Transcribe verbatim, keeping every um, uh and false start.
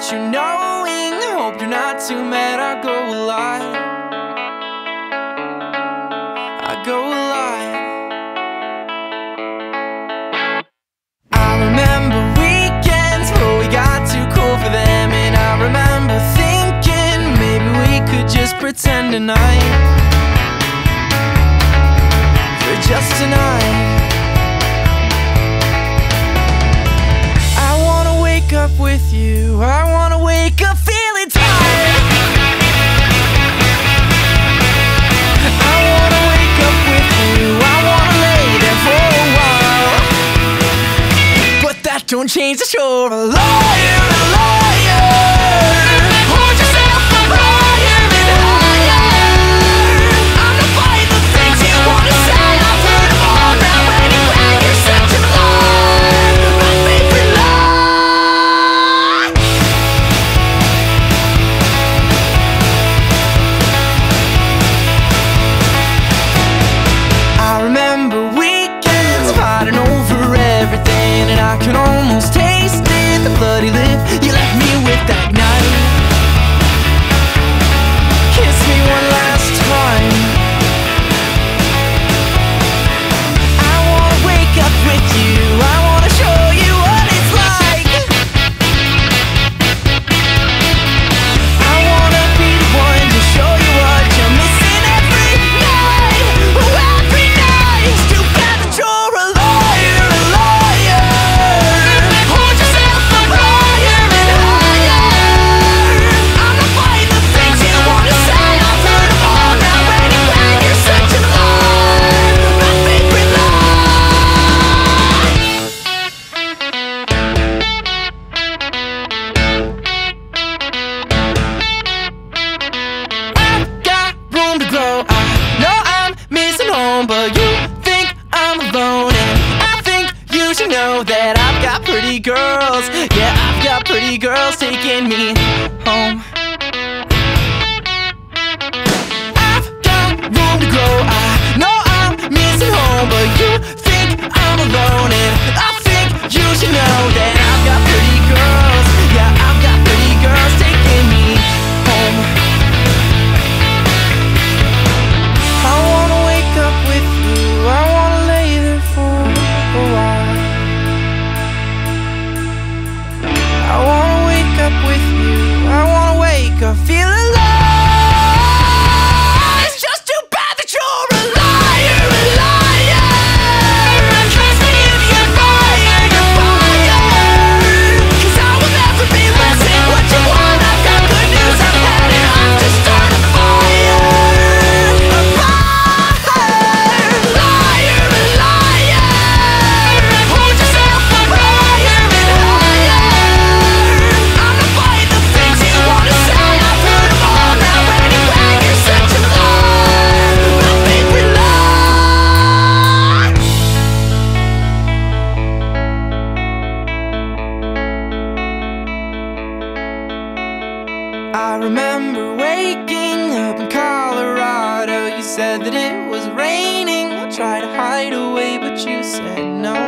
without you knowing. Hope you're not too mad, I go a lot. I go a lot. I remember weekends where we got too cool for them, and I remember thinking maybe we could just pretend tonight, for just tonight. I wanna wake up with you, I wanna wake up feeling tired. I wanna wake up with you, I wanna lay there for a while. But that don't change that you're a liar, a liar. Hold yourself up higher and higher. I'm not buying the things you wanna say, I've heard them all now. Anyway, you're such a liar, my favorite lie. I remember weekends fighting over everything, and I can almost taste it, the bloody lip you left me with that night. Kiss me one last time. I wanna wake up with you, I wanna show you what it's like. I wanna be the one to show you what you're missing every night. Oh, every night. It's too bad that you're a liar, a liar. Hold yourself up higher and higher. I'm not buying the things you wanna say, I've heard them all now. Anyway, you're such a liar, my favorite lie. I've got room to grow, I know I'm missing home, but you think I'm alone, and I think you should know that I've got pretty girls. Yeah, I've got pretty girls taking me home. I've got room to grow, I know I'm missing home, but you think I'm alone, and I think you should know that I've got pretty girls. Yeah, I've got pretty girls taking me home. I wanna wake up with you, I wanna lay there for a while. I wanna wake up with you, I wanna wake up feeling alive. It's just too bad that you're a liar, a liar. I'm trusting you, you're fire, you're fire. 'Cause I will never be listening what you want. I've got good news, I've had it, I'm to start a fire. A fire. Liar, a liar. Hold yourself up higher and higher. I'm not buying the things you wanna say, I've heard them all now. Anyway, you're such a liar, my favorite lie. I remember waking up in Colorado. You said that it was raining. I tried to hide away, but you said no.